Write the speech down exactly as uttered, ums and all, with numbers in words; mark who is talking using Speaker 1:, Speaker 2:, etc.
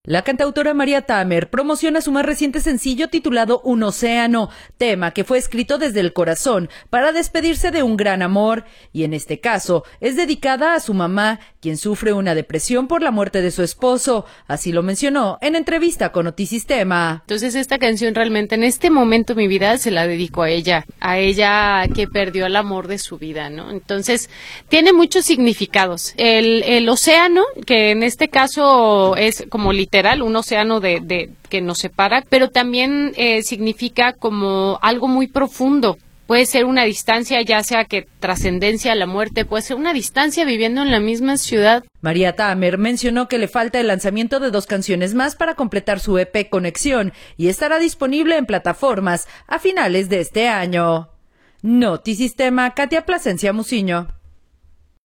Speaker 1: La cantautora María Tamer promociona su más reciente sencillo titulado Un Océano, tema que fue escrito desde el corazón para despedirse de un gran amor, y en este caso es dedicada a su mamá, quien sufre una depresión por la muerte de su esposo. Así lo mencionó en entrevista con Notisistema.
Speaker 2: Entonces esta canción realmente en este momento de mi vida se la dedico a ella, a ella que perdió el amor de su vida, ¿no? Entonces tiene muchos significados. El, el océano, que en este caso es como literal, un océano de, de que nos separa, pero también eh, significa como algo muy profundo. Puede ser una distancia, ya sea que trascendencia a la muerte, puede ser una distancia viviendo en la misma ciudad.
Speaker 1: María Tamer mencionó que le falta el lanzamiento de dos canciones más para completar su E P Conexión y estará disponible en plataformas a finales de este año. Notisistema, Katia Plasencia Muciño.